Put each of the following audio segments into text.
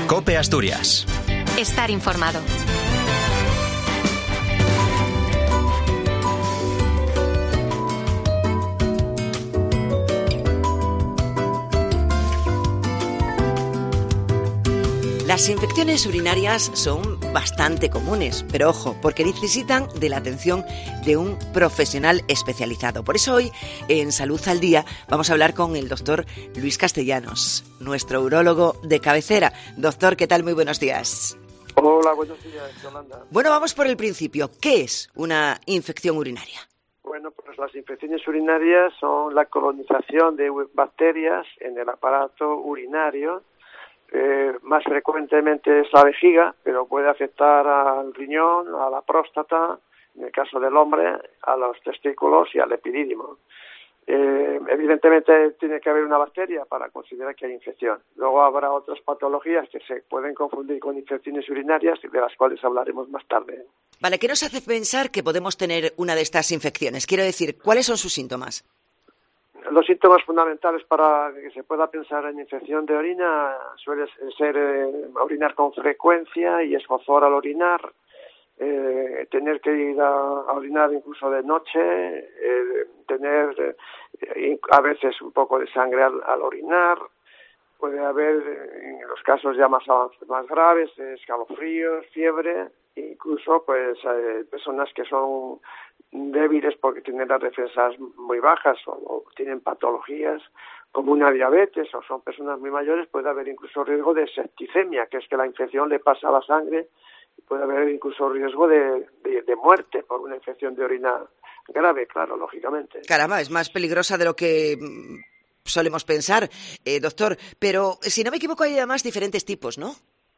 COPE Asturias. Estar informado. Las infecciones urinarias son bastante comunes, pero ojo, porque necesitan de la atención de un profesional especializado. Por eso hoy, en Salud al Día, vamos a hablar con el doctor Luis Castellanos, nuestro urólogo de cabecera. Doctor, ¿qué tal? Muy buenos días. Hola, buenos días, Yolanda. Bueno, vamos por el principio. ¿Qué es una infección urinaria? Bueno, pues las infecciones urinarias son la colonización de bacterias en el aparato urinario. Más frecuentemente es la vejiga, pero puede afectar al riñón, a la próstata, en el caso del hombre, a los testículos y al epidídimo. Evidentemente tiene que haber una bacteria para considerar que hay infección. Luego habrá otras patologías que se pueden confundir con infecciones urinarias y de las cuales hablaremos más tarde. Vale, ¿qué nos hace pensar que podemos tener una de estas infecciones? Quiero decir, ¿cuáles son sus síntomas? Los síntomas fundamentales para que se pueda pensar en infección de orina suele ser orinar con frecuencia y escozor al orinar, tener que ir a orinar incluso de noche, tener a veces un poco de sangre al orinar. Puede haber, en los casos ya más graves, escalofríos, fiebre, incluso pues personas que son débiles porque tienen las defensas muy bajas o tienen patologías como una diabetes o son personas muy mayores, puede haber incluso riesgo de septicemia, que es que la infección le pasa a la sangre, y puede haber incluso riesgo de muerte por una infección de orina grave, claro, lógicamente. Caramba, es más peligrosa de lo que solemos pensar, doctor, pero si no me equivoco hay además diferentes tipos, ¿no?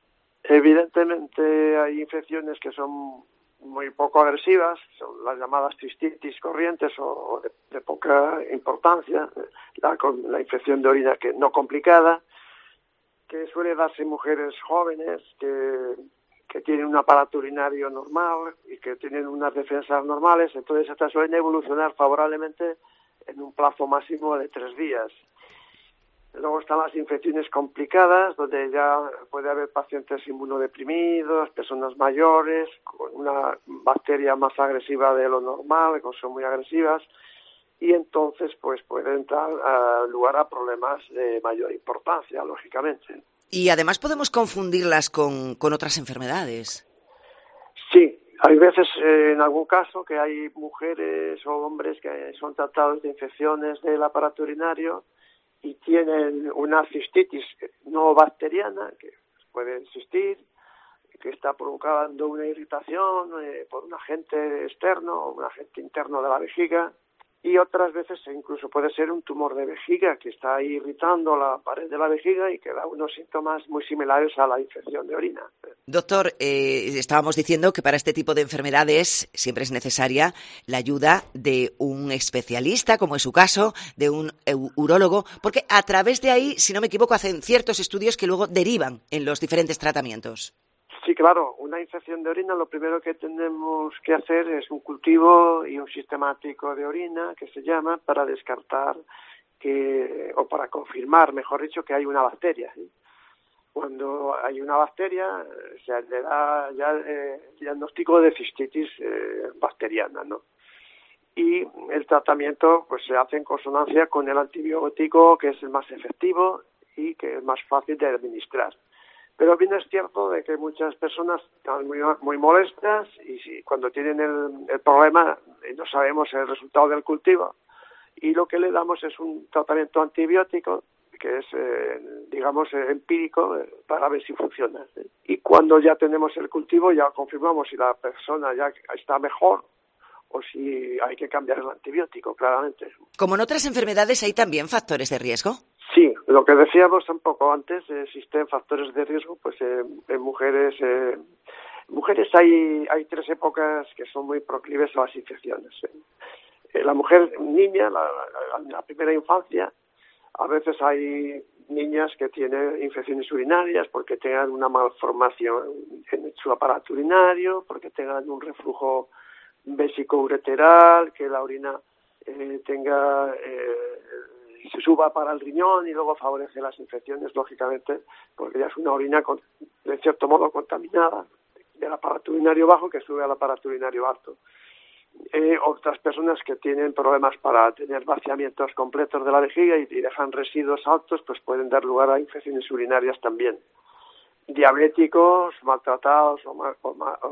Evidentemente hay infecciones que son muy poco agresivas, son las llamadas cistitis corrientes o de poca importancia, la infección de orina que no complicada, que suele darse en mujeres jóvenes que tienen un aparato urinario normal y que tienen unas defensas normales, entonces estas suelen evolucionar favorablemente en un plazo máximo de 3 días. Luego están las infecciones complicadas, donde ya puede haber pacientes inmunodeprimidos, personas mayores, con una bacteria más agresiva de lo normal, que son muy agresivas, y entonces pues pueden dar lugar a problemas de mayor importancia, lógicamente. Y además podemos confundirlas con otras enfermedades. Sí, hay veces, en algún caso, que hay mujeres o hombres que son tratados de infecciones del aparato urinario y tienen una cistitis no bacteriana, que puede existir, que está provocando una irritación por un agente externo o un agente interno de la vejiga, y otras veces incluso puede ser un tumor de vejiga que está ahí irritando la pared de la vejiga y que da unos síntomas muy similares a la infección de orina. Doctor, estábamos diciendo que para este tipo de enfermedades siempre es necesaria la ayuda de un especialista, como es su caso, de un urólogo, porque a través de ahí, si no me equivoco, hacen ciertos estudios que luego derivan en los diferentes tratamientos. Sí, claro, una infección de orina lo primero que tenemos que hacer es un cultivo y un sistemático de orina, que se llama, para descartar o para confirmar, mejor dicho, que hay una bacteria, ¿sí? Cuando hay una bacteria, se le da ya el diagnóstico de cistitis bacteriana, ¿no? Y el tratamiento pues se hace en consonancia con el antibiótico, que es el más efectivo y que es más fácil de administrar. Pero bien es cierto de que muchas personas están muy molestas y cuando tienen el problema no sabemos el resultado del cultivo y lo que le damos es un tratamiento antibiótico que es, empírico para ver si funciona. Y cuando ya tenemos el cultivo ya confirmamos si la persona ya está mejor o si hay que cambiar el antibiótico, claramente. Como en otras enfermedades, ¿hay también factores de riesgo? Sí, lo que decíamos un poco antes, existen factores de riesgo, pues en mujeres hay 3 épocas que son muy proclives a las infecciones. La mujer niña, la primera infancia, a veces hay niñas que tienen infecciones urinarias porque tengan una malformación en su aparato urinario, porque tengan un reflujo vésico-ureteral, que la orina tenga se suba para el riñón y luego favorece las infecciones, lógicamente, porque ya es una orina de cierto modo contaminada del aparato urinario bajo que sube al aparato urinario alto. Otras personas que tienen problemas para tener vaciamientos completos de la vejiga y dejan residuos altos, pues pueden dar lugar a infecciones urinarias también. Diabéticos, maltratados o mal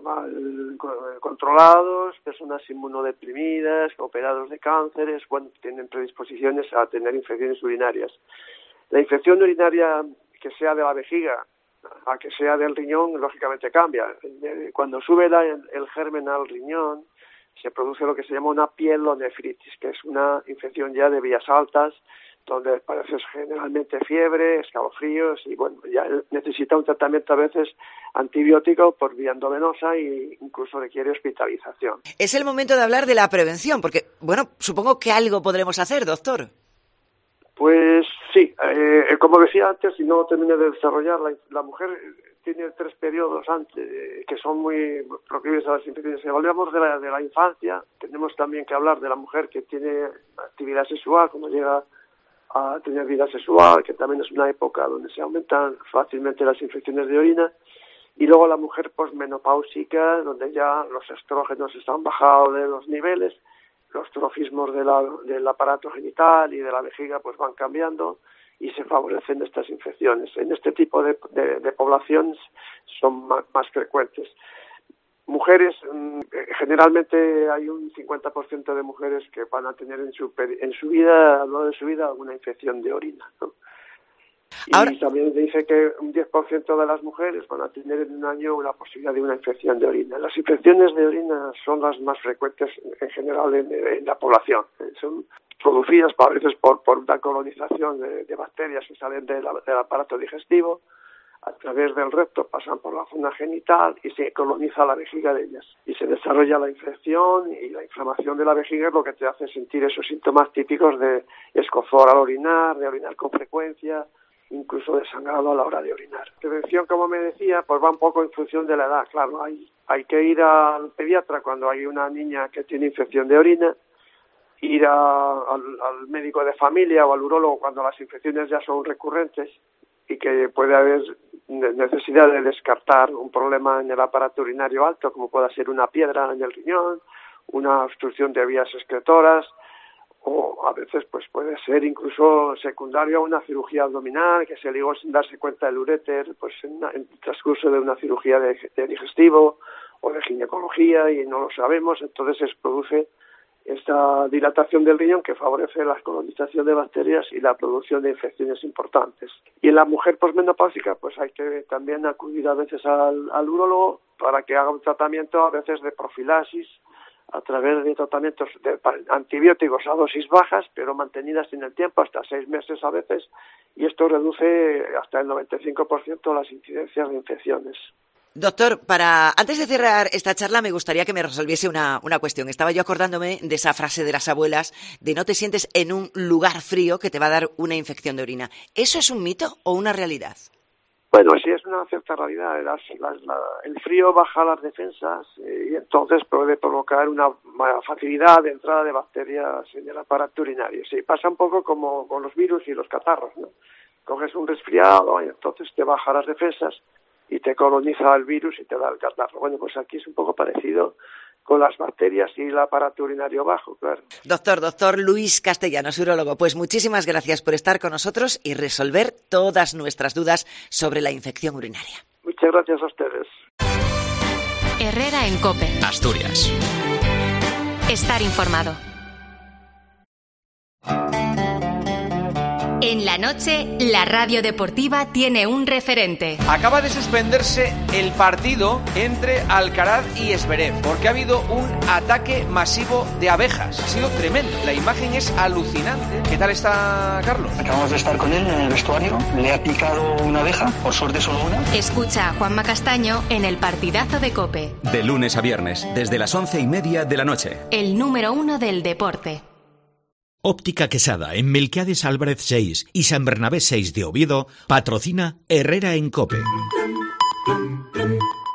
controlados, personas inmunodeprimidas, operados de cánceres, bueno, tienen predisposiciones a tener infecciones urinarias. La infección urinaria que sea de la vejiga a que sea del riñón, lógicamente cambia. Cuando sube el germen al riñón, se produce lo que se llama una pielonefritis, que es una infección ya de vías altas, donde aparece generalmente fiebre, escalofríos y bueno, ya necesita un tratamiento a veces antibiótico por vía endovenosa e incluso requiere hospitalización. Es el momento de hablar de la prevención, porque bueno, supongo que algo podremos hacer, doctor. Pues sí, como decía antes, y no terminé de desarrollar, la mujer tiene 3 periodos antes que son muy proclives a las infecciones. Si hablamos de la infancia, tenemos también que hablar de la mujer que tiene actividad sexual, cuando llega a tener vida sexual, que también es una época donde se aumentan fácilmente las infecciones de orina, y luego la mujer posmenopáusica, donde ya los estrógenos están bajados de los niveles, los trofismos del aparato genital y de la vejiga pues van cambiando y se favorecen estas infecciones. En este tipo de poblaciones son más frecuentes. Mujeres, generalmente hay un 50% de mujeres que van a tener en su vida, a lo largo de su vida, alguna infección de orina, ¿no? Ahora, y también dice que un 10% de las mujeres van a tener en un año la posibilidad de una infección de orina. Las infecciones de orina son las más frecuentes en general en la población. Son producidas a veces por una colonización de bacterias que salen del aparato digestivo, a través del recto pasan por la zona genital y se coloniza la vejiga de ellas. Y se desarrolla la infección y la inflamación de la vejiga es lo que te hace sentir esos síntomas típicos de escozor al orinar, de orinar con frecuencia, incluso de sangrado a la hora de orinar. La prevención, como me decía, pues va un poco en función de la edad. Claro, hay que ir al pediatra cuando hay una niña que tiene infección de orina, ir al médico de familia o al urólogo cuando las infecciones ya son recurrentes y que puede haber necesidad de descartar un problema en el aparato urinario alto, como pueda ser una piedra en el riñón, una obstrucción de vías excretoras, o a veces pues puede ser incluso secundario a una cirugía abdominal que se ligó sin darse cuenta del uréter pues en el transcurso de una cirugía de digestivo o de ginecología y no lo sabemos, entonces se produce esta dilatación del riñón que favorece la colonización de bacterias y la producción de infecciones importantes. Y en la mujer posmenopáusica pues hay que también acudir a veces al urólogo para que haga un tratamiento a veces de profilaxis a través de tratamientos de antibióticos a dosis bajas, pero mantenidas en el tiempo, hasta 6 meses a veces, y esto reduce hasta el 95% las incidencias de infecciones. Doctor, antes de cerrar esta charla me gustaría que me resolviese una cuestión. Estaba yo acordándome de esa frase de las abuelas de no te sientes en un lugar frío que te va a dar una infección de orina. ¿Eso es un mito o una realidad? Bueno, sí es una cierta realidad. El frío baja las defensas y entonces puede provocar una facilidad de entrada de bacterias en el aparato urinario. Sí, pasa un poco como con los virus y los catarros, ¿no? Coges un resfriado y entonces te baja las defensas y te coloniza el virus y te da el catarro. Bueno, pues aquí es un poco parecido con las bacterias y el aparato urinario bajo, claro. Doctor Luis Castellanos, urólogo, pues muchísimas gracias por estar con nosotros y resolver todas nuestras dudas sobre la infección urinaria. Muchas gracias a ustedes. Herrera en COPE. Asturias. Estar informado. En la noche, la radio deportiva tiene un referente. Acaba de suspenderse el partido entre Alcaraz y Zverev porque ha habido un ataque masivo de abejas. Ha sido tremendo. La imagen es alucinante. ¿Qué tal está Carlos? Acabamos de estar con él en el vestuario. Le ha picado una abeja, por suerte solo una. Escucha a Juanma Castaño en el partidazo de COPE. De lunes a viernes, desde las 11:30 de la noche. El número 1 del deporte. Óptica Quesada, en Melquiades Álvarez 6 y San Bernabé 6 de Oviedo, patrocina Herrera en COPE.